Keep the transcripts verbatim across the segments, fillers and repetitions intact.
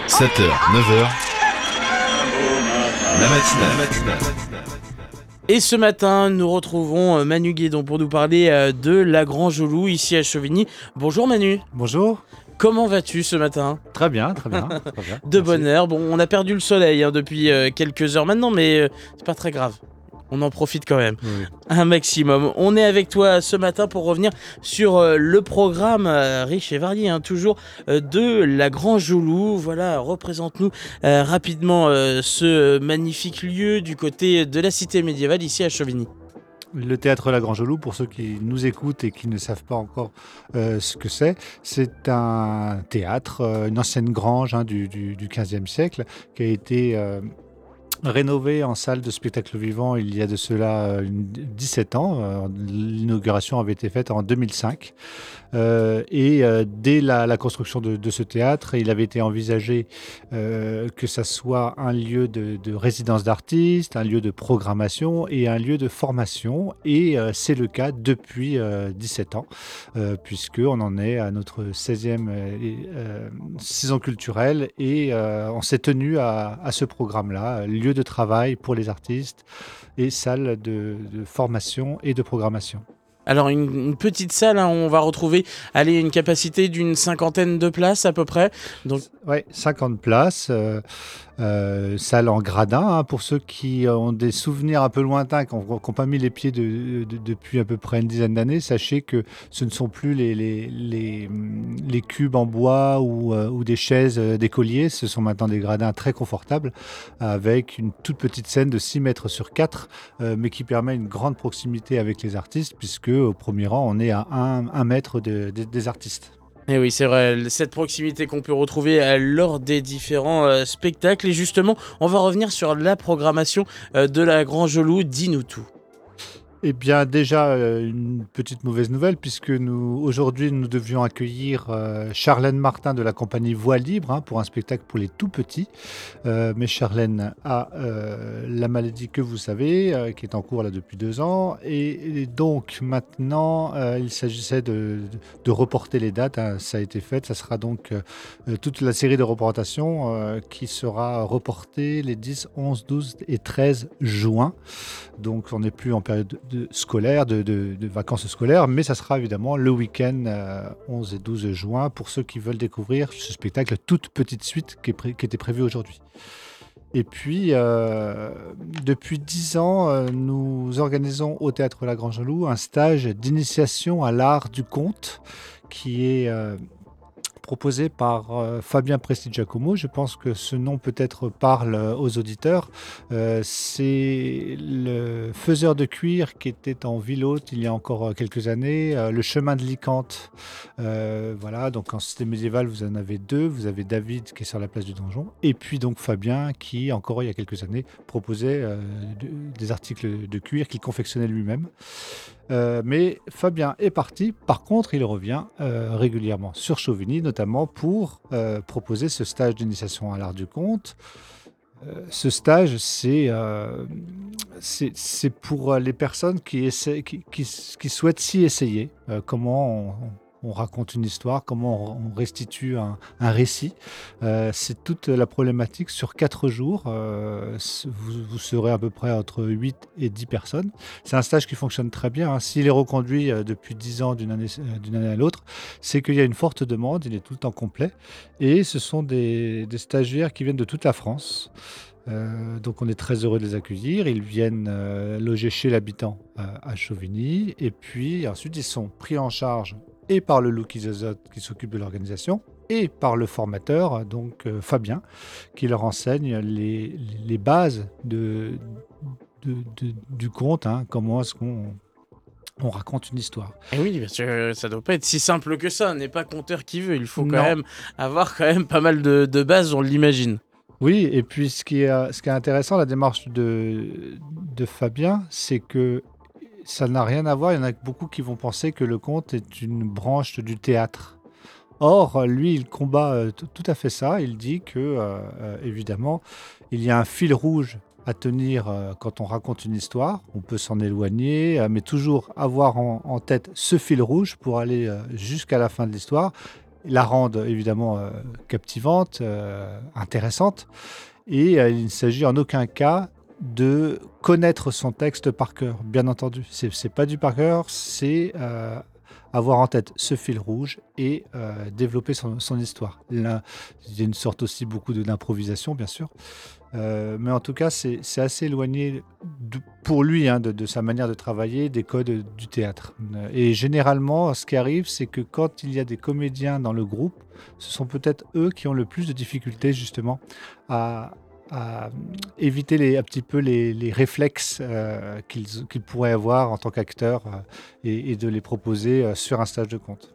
sept heures, neuf heures, la matinale. La matinale. Et ce matin, nous retrouvons Manu Guédon pour nous parler de la Grange au Loup ici à Chauvigny. Bonjour Manu. Bonjour. Comment vas-tu ce matin ? Très bien, très bien. Très bien. De bonne heure. Bon, on a perdu le soleil hein, depuis euh, quelques heures maintenant, mais euh, c'est pas très grave. On en profite quand même, Oui. un maximum. On est avec toi ce matin pour revenir sur euh, le programme euh, riche et varié, hein, toujours euh, de la Grange au Loup. Voilà, représente-nous euh, rapidement euh, ce magnifique lieu du côté de la cité médiévale ici à Chauvigny. Le théâtre La Grange au Loup, pour ceux qui nous écoutent et qui ne savent pas encore euh, ce que c'est, c'est un théâtre, euh, une ancienne grange hein, du, du, du quinzième siècle qui a été euh, rénové en salle de spectacle vivant il y a de cela euh, dix-sept ans. Euh, L'inauguration avait été faite en deux mille cinq. Euh, et euh, dès la, la construction de, de ce théâtre, il avait été envisagé euh, que ça soit un lieu de, de résidence d'artistes, un lieu de programmation et un lieu de formation. Et euh, c'est le cas depuis euh, dix-sept ans, euh, puisqu'on en est à notre seizième euh, euh, saison culturelle et euh, on s'est tenu à, à ce programme-là, lieu de travail pour les artistes et salle de, de formation et de programmation. Alors une, une petite salle, hein, on va retrouver allez, une capacité d'une cinquantaine de places à peu près. Donc... Oui, cinquante places, euh, euh, salle en gradin. Hein, pour ceux qui ont des souvenirs un peu lointains, qui n'ont pas mis les pieds de, de, depuis à peu près une dizaine d'années, sachez que ce ne sont plus les, les, les, les cubes en bois ou, euh, ou des chaises d'écoliers, ce sont maintenant des gradins très confortables avec une toute petite scène de six mètres sur quatre, euh, mais qui permet une grande proximité avec les artistes puisque au premier rang, on est à un mètre de, de, des artistes. Et oui, c'est vrai, cette proximité qu'on peut retrouver euh, lors des différents euh, spectacles. Et justement, on va revenir sur la programmation euh, de la Grange au Loup. Dis-nous tout. Eh bien, déjà, euh, une petite mauvaise nouvelle, puisque nous, aujourd'hui, nous devions accueillir euh, Charlène Martin de la compagnie Voix Libre hein, pour un spectacle pour les tout petits. Euh, mais Charlène a euh, la maladie que vous savez, euh, qui est en cours là depuis deux ans. Et, et donc, maintenant, euh, il s'agissait de, de reporter les dates. Hein, ça a été fait. Ça sera donc euh, toute la série de représentations euh, qui sera reportée les dix, onze, douze et treize juin. Donc, on n'est plus en période de De scolaire, de, de, de vacances scolaires, mais ça sera évidemment le week-end euh, onze et douze juin pour ceux qui veulent découvrir ce spectacle toute petite suite qui, est pré- qui était prévu aujourd'hui. Et puis, euh, depuis dix ans, euh, nous organisons au Théâtre La Grange au Loup un stage d'initiation à l'art du conte qui est euh, proposé par euh, Fabien Prestigiacomo. Je pense que ce nom peut-être parle aux auditeurs. Euh, c'est le faiseur de cuir qui était en ville haute il y a encore quelques années, euh, le chemin de Licante. Euh, voilà, donc en cité médiévale, vous en avez deux. Vous avez David qui est sur la place du donjon, et puis donc Fabien qui, encore il y a quelques années, proposait euh, de, des articles de cuir qu'il confectionnait lui-même. Euh, mais Fabien est parti. Par contre, il revient euh, régulièrement sur Chauvigny, notamment pour euh, proposer ce stage d'initiation à l'art du conte. Euh, ce stage, c'est, euh, c'est, c'est pour les personnes qui, essaient, qui, qui, qui souhaitent s'y essayer. Euh, comment on, on raconte une histoire, comment on restitue un, un récit. Euh, c'est toute la problématique sur quatre jours. Euh, vous, vous serez à peu près entre huit et dix personnes. C'est un stage qui fonctionne très bien. Hein. S'il est reconduit euh, depuis dix ans d'une année, euh, d'une année à l'autre, c'est qu'il y a une forte demande, il est tout le temps complet. Et ce sont des, des stagiaires qui viennent de toute la France. Euh, donc on est très heureux de les accueillir. Ils viennent euh, loger chez l'habitant euh, à Chauvigny. Et puis ensuite, ils sont pris en charge et par le Loup qui Zozote qui s'occupe de l'organisation et par le formateur, donc euh, Fabien, qui leur enseigne les, les bases de, de, de, du conte, hein, comment est-ce qu'on on raconte une histoire. Et oui, parce que ça doit pas être si simple que ça. On n'est pas conteur qui veut. Il faut quand Non. même avoir quand même pas mal de, de bases, on l'imagine. Oui, et puis ce qui est, ce qui est intéressant, la démarche de, de Fabien, c'est que ça n'a rien à voir. Il y en a beaucoup qui vont penser que le conte est une branche du théâtre. Or, lui, il combat euh, t- tout à fait ça. Il dit que, euh, euh, évidemment, il y a un fil rouge à tenir euh, quand on raconte une histoire. On peut s'en éloigner, euh, mais toujours avoir en, en tête ce fil rouge pour aller euh, jusqu'à la fin de l'histoire. la rendent évidemment euh, captivante, euh, intéressante. Et euh, il ne s'agit en aucun cas de connaître son texte par cœur, bien entendu. C'est, c'est pas du par cœur, c'est euh, avoir en tête ce fil rouge et euh, développer son, son histoire. Là, il y a une sorte aussi beaucoup de, d'improvisation, bien sûr. Euh, mais en tout cas, c'est, c'est assez éloigné de- pour lui hein, de, de sa manière de travailler des codes du théâtre. Euh, Et généralement, ce qui arrive, c'est que quand il y a des comédiens dans le groupe, ce sont peut-être eux qui ont le plus de difficultés justement à, à éviter les, un petit peu les, les réflexes euh, qu'ils, qu'ils pourraient avoir en tant qu'acteurs euh, et, et de les proposer euh, sur un stage de conte.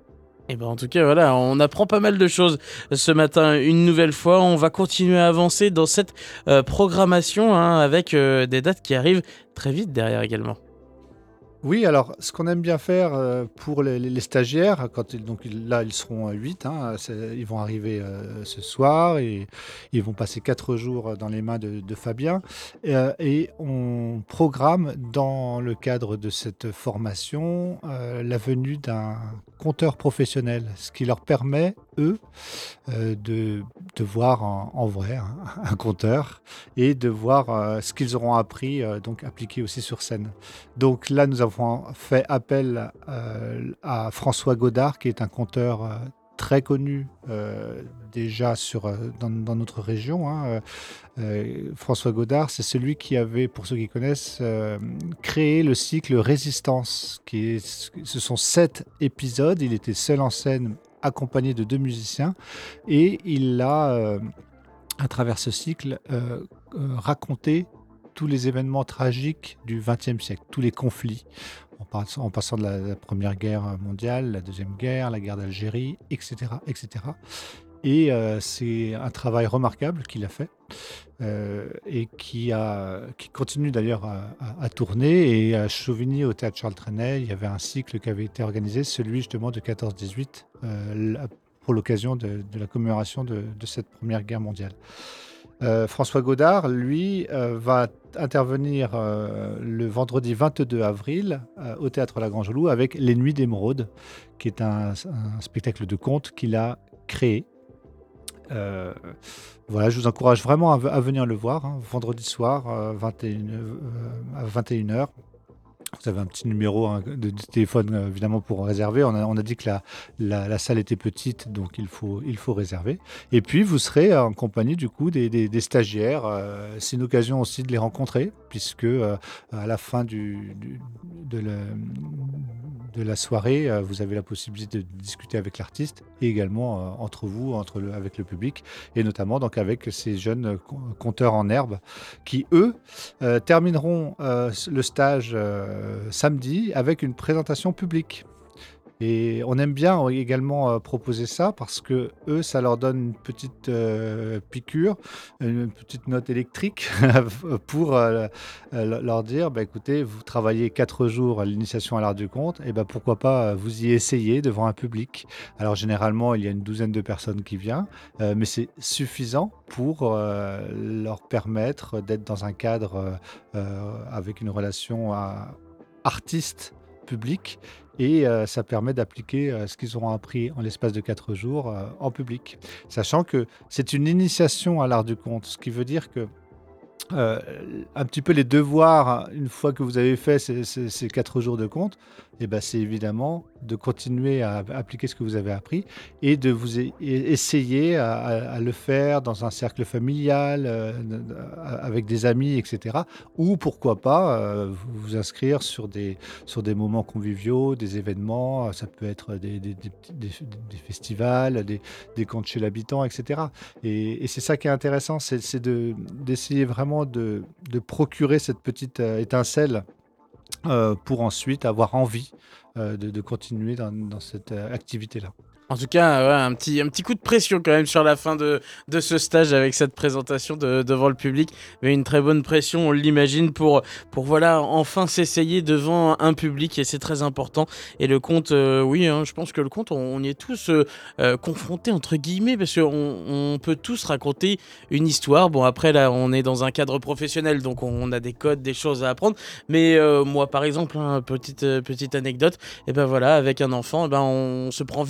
Et ben en tout cas, voilà, on apprend pas mal de choses ce matin. Une nouvelle fois, on va continuer à avancer dans cette euh, programmation hein, avec euh, des dates qui arrivent très vite derrière également. Oui, alors ce qu'on aime bien faire euh, pour les, les- les stagiaires, quand ils, donc ils- là ils seront huit, ils vont arriver euh, ce soir et ils vont passer quatre jours dans les mains de, de Fabien. Euh, et on programme dans le cadre de cette formation euh, la venue d'un conteur professionnel, ce qui leur permet, eux, euh, de, de voir en, en vrai hein, un conteur et de voir euh, ce qu'ils auront appris, euh, donc appliqué aussi sur scène. Donc là, nous avons fait appel euh, à François Godard, qui est un conteur euh, très connu euh, déjà sur, euh, dans, dans notre région. hein. Euh, euh, François Godard, c'est celui qui avait, pour ceux qui connaissent, euh, créé le cycle Résistance, qui est, ce sont sept épisodes. Il était seul en scène, accompagné de deux musiciens, et il a, euh, à travers ce cycle, euh, euh, raconté tous les événements tragiques du vingtième siècle, tous les conflits, en, passant, en passant de la, la Première Guerre mondiale, la Deuxième Guerre, la guerre d'Algérie, et cetera, et cetera. Et euh, c'est un travail remarquable qu'il a fait euh, et qui, a, qui continue d'ailleurs à, à- à tourner. Et à Chauvigny, au théâtre Charles Trenet, il y avait un cycle qui avait été organisé, celui justement de quatorze dix-huit, euh, là, pour l'occasion de, de la commémoration de, de cette Première Guerre mondiale. Euh, François Godard, lui, euh, va intervenir euh, le vendredi vingt-deux avril euh, au théâtre La Grange-Loup avec Les Nuits d'Émeraude, qui est un, un spectacle de conte qu'il a créé. Euh, voilà, je vous encourage vraiment à, à venir le voir, hein, vendredi soir, euh, vingt et une, euh, à vingt et une heures. Vous avez un petit numéro hein, de, de téléphone euh, évidemment pour réserver. On a, on a dit que la, la, la salle était petite, donc il faut, il faut réserver. Et puis vous serez en compagnie du coup des, des- des stagiaires. Euh, c'est une occasion aussi de les rencontrer, puisque euh, à la fin du, du- de, la, de la soirée, euh, vous avez la possibilité de discuter avec l'artiste et également euh, entre vous, entre le, avec le public, et notamment donc avec ces jeunes euh, con- conteurs en herbe qui eux euh, termineront euh, le stage euh, samedi avec une présentation publique. Et on aime bien également euh, proposer ça parce que eux, ça leur donne une petite euh, piqûre, une petite note électrique pour euh, euh, leur dire, bah, écoutez, vous travaillez quatre jours à l'initiation à l'art du conte, et ben pourquoi pas euh, vous y essayer devant un public. Alors généralement, il y a une douzaine de personnes qui viennent, euh, mais c'est suffisant pour euh, leur permettre d'être dans un cadre euh, euh, avec une relation à artiste-public et euh, ça permet d'appliquer euh, ce qu'ils auront appris en l'espace de quatre jours euh, en public. Sachant que c'est une initiation à l'art du conte, ce qui veut dire que euh, un petit peu les devoirs, une fois que vous avez fait ces, ces- ces quatre jours de conte, eh ben, c'est évidemment de continuer à appliquer ce que vous avez appris et de vous e- e- essayer à, à- à le faire dans un cercle familial, euh, avec des amis, et cetera. Ou pourquoi pas euh, vous vous inscrire sur des, sur des moments conviviaux, des événements, ça peut être des, des- des petits- des- des festivals, des, des contes chez l'habitant, et cetera. Et, et c'est ça qui est intéressant, c'est c'est de- d'essayer vraiment de, de procurer cette petite euh, étincelle euh, pour ensuite avoir envie euh, de, de continuer dans, dans cette euh, activité-là. En tout cas, ouais, un petit, un petit coup de pression quand même sur la fin de, de ce stage avec cette présentation de- devant le public. Mais une très bonne pression, on l'imagine, pour, pour voilà, enfin s'essayer devant un public et c'est très important. Et le conte, euh, oui, hein, je pense que le conte, on, on y est tous euh, euh, confrontés entre guillemets parce qu'on on peut tous raconter une histoire. Bon, après là, on est dans un cadre professionnel, donc on, on a des codes, des choses à apprendre. Mais euh, moi, par exemple, hein, petite, euh, petite anecdote, et ben voilà, avec un enfant, eh ben, on se prend vite au jeu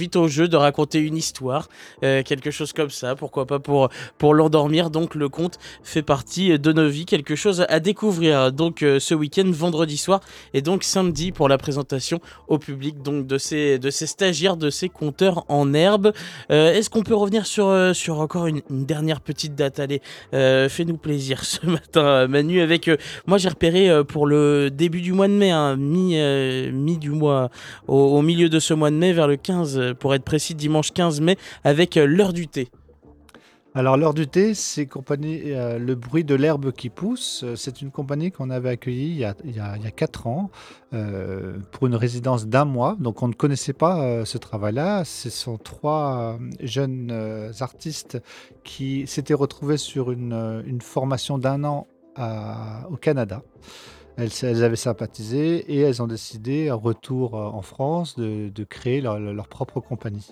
de raconter une histoire, euh, quelque chose comme ça, pourquoi pas pour, pour l'endormir. Donc le conte fait partie de nos vies, quelque chose à découvrir. Donc euh, ce week-end, vendredi soir, et donc samedi pour la présentation au public donc de ces, de ces stagiaires, de ces conteurs en herbe. Euh, est-ce qu'on peut revenir sur, euh, sur encore une, une dernière petite date? Allez, euh, fais-nous plaisir ce matin, Manu, avec... Euh, moi j'ai repéré euh, pour le début du mois de mai, hein, mi, euh, mi du mois, au, au milieu de ce mois de mai, vers le quinze, euh, pour être précis, dimanche quinze mai, avec euh, l'heure du thé. Alors, l'heure du thé, c'est compagnie, euh, le bruit de l'herbe qui pousse. Euh, C'est une compagnie qu'on avait accueillie il y a, il y a, il y a quatre ans euh, pour une résidence d'un mois. Donc, on ne connaissait pas euh, ce travail-là. Ce sont trois euh, jeunes euh, artistes qui s'étaient retrouvés sur une, euh, une formation d'un an à- au Canada. Elles, elles avaient sympathisé et elles ont décidé, en retour euh, en France, de, de créer leur, leur propre compagnie.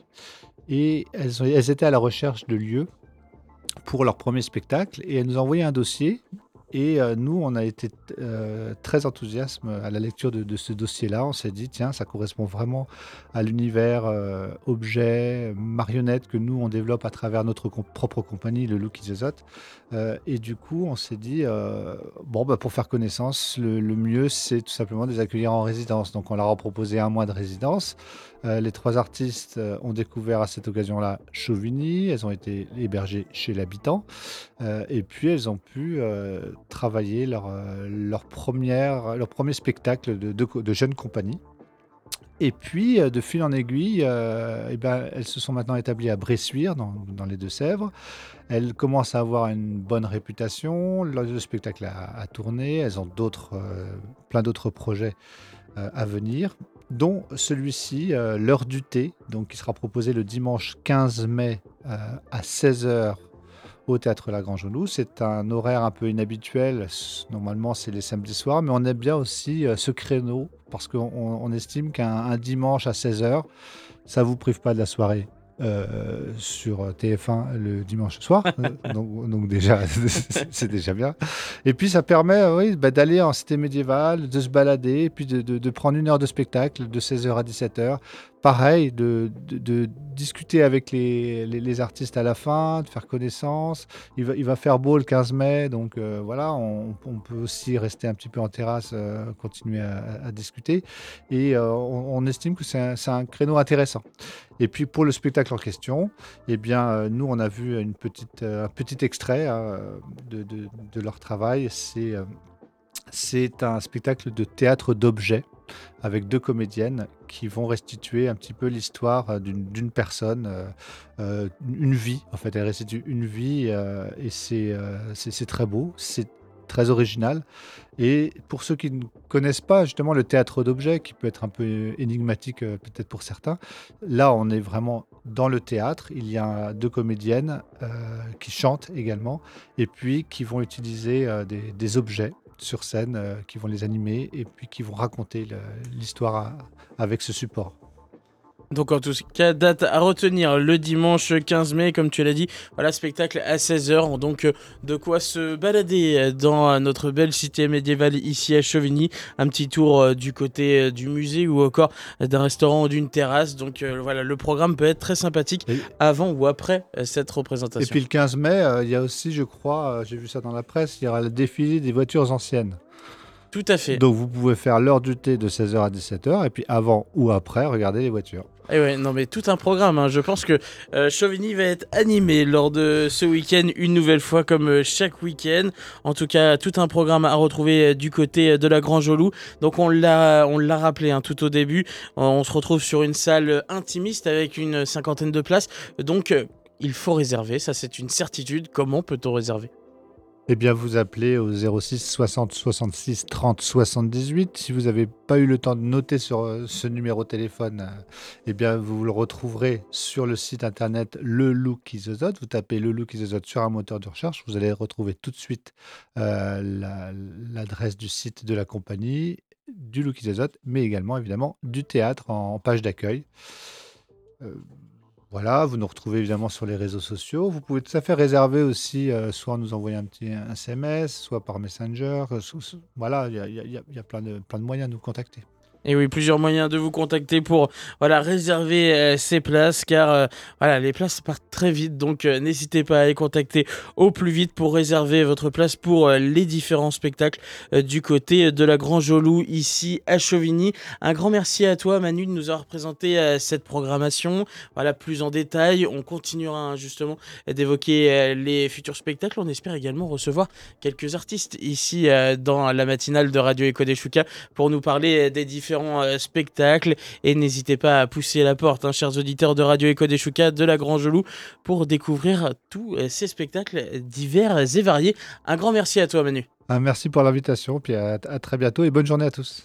Et elles, ont- elles étaient à la recherche de lieux pour leur premier spectacle et elle nous a envoyé un dossier et euh, nous on a été euh, très enthousiastes à la lecture de, de ce dossier-là. On s'est dit tiens, ça correspond vraiment à l'univers euh, objet, marionnette que nous on développe à travers notre com- propre compagnie, le Look is the Zot. Euh, et du coup on s'est dit euh, bon bah, pour faire connaissance, le, le mieux c'est tout simplement de les accueillir en résidence. Donc on leur a proposé un mois de résidence. Euh, les trois artistes euh, ont découvert à cette occasion-là Chauvigny, elles ont été hébergées chez l'habitant, euh, et puis elles ont pu euh, travailler leur, euh, leur, première, leur premier spectacle de, de, co- de jeune compagnie. Et puis, euh, de fil en aiguille, euh, eh ben, elles se sont maintenant établies à Bressuire, dans, dans les Deux-Sèvres. Elles commencent à avoir une bonne réputation, le, le spectacle a, a tourné, elles ont d'autres, euh, plein d'autres projets euh, à venir, dont celui-ci, euh, l'heure du thé, donc qui sera proposé le dimanche quinze mai euh, à seize heures au Théâtre La Grange-aux-Loups. C'est un horaire un peu inhabituel, S- normalement c'est les samedis soirs, mais on aime bien aussi euh, ce créneau, parce qu'on on- on estime qu'un un dimanche à seize heures, ça vous prive pas de la soirée. euh, sur T F un le dimanche soir, Euh, donc, donc déjà c'est déjà bien. Et puis ça permet euh, oui, bah, d'aller en cité médiévale, de se balader, et puis de, de- de prendre une heure de spectacle de seize heures à dix-sept heures. Pareil, de, de- de discuter avec les, les- les artistes à la fin, de faire connaissance. Il va, il va faire beau le quinze mai, donc euh, voilà, on, on peut aussi rester un petit peu en terrasse, euh, continuer à, à- à discuter. Et euh, on, on estime que c'est un, c'est un créneau intéressant. Et puis pour le spectacle en question, eh bien, euh, nous, on a vu une petite, euh, un petit extrait hein, de, de- de leur travail. C'est euh, c'est un spectacle de théâtre d'objets avec deux comédiennes qui vont restituer un petit peu l'histoire euh, d'une d'une personne, euh, euh, une vie. En fait, elles restituent une vie euh, et c'est euh, c'est c'est très beau, c'est très original. Et pour ceux qui ne connaissent pas justement le théâtre d'objets, qui peut être un peu énigmatique euh, peut-être pour certains, là on est vraiment dans le théâtre. Il y a deux comédiennes euh, qui chantent également et puis qui vont utiliser euh, des, des objets sur scène, euh, qui vont les animer et puis qui vont raconter le- l'histoire à- avec ce support. Donc en tout cas, date à retenir, le dimanche quinze mai, comme tu l'as dit, voilà, spectacle à seize heures, donc euh, de quoi se balader euh, dans euh, notre belle cité médiévale ici à Chauvigny, un petit tour euh, du côté euh, du musée ou encore euh, d'un restaurant ou d'une terrasse, donc euh, voilà, le programme peut être très sympathique Et, avant ou après euh, cette et représentation. puis le quinze mai, euh, il y a aussi, je crois, euh, j'ai vu ça dans la presse, il y aura le défilé des voitures anciennes. Tout à fait. Donc vous pouvez faire l'heure du thé de seize heures à dix-sept heures et puis avant ou après, regardez les voitures. Et ouais, non mais tout un programme, hein. Je pense que euh, Chauvigny va être animé lors de ce week-end une nouvelle fois comme euh, chaque week-end. En tout cas, tout un programme à retrouver euh, du côté euh, de la Grange-aux-Loups. Donc on l'a, on l'a rappelé hein, tout au début, Euh, on se retrouve sur une salle euh, intimiste avec une cinquantaine de places. Donc euh, il faut réserver, ça c'est une certitude. Comment peut-on réserver? Eh bien, vous appelez au zéro six soixante soixante-six trente soixante-dix-huit. Si vous n'avez pas eu le temps de noter sur euh, ce numéro de téléphone, euh, eh bien, vous le retrouverez sur le site internet Le Look is the Zot. Vous tapez Le Look is the Zot sur un moteur de recherche. Vous allez retrouver tout de suite euh, la- l'adresse du site de la compagnie, du Look is the Zot, mais également, évidemment, du théâtre en, en page d'accueil. Euh, voilà, vous nous retrouvez évidemment sur les réseaux sociaux. Vous pouvez tout à fait réserver aussi, euh, soit nous envoyer un petit un S M S, soit par Messenger. euh, sou- sou- voilà, il y a, il y a- il y a- il y a plein de, plein de moyens de nous contacter. Et oui, plusieurs moyens de vous contacter pour voilà, réserver euh, ces places, car euh, voilà, les places partent très vite, donc euh, n'hésitez pas à les contacter au plus vite pour réserver votre place pour euh, les différents spectacles euh, du côté de la Grand Jolou, ici à Chauvigny. Un grand merci à toi, Manu, de nous avoir présenté euh, cette programmation, voilà, plus en détail. On continuera hein, justement d'évoquer euh, les futurs spectacles. On espère également recevoir quelques artistes ici euh, dans la matinale de Radio Echo des Choucas pour nous parler des différents euh, spectacles. Et n'hésitez pas à pousser la porte, hein, chers auditeurs de Radio Echo des Choucas de la Grand Jolou, pour découvrir tous euh, ces spectacles divers et variés. Un grand merci à toi, Manu. Ah, merci pour l'invitation, puis à à très bientôt et bonne journée à tous.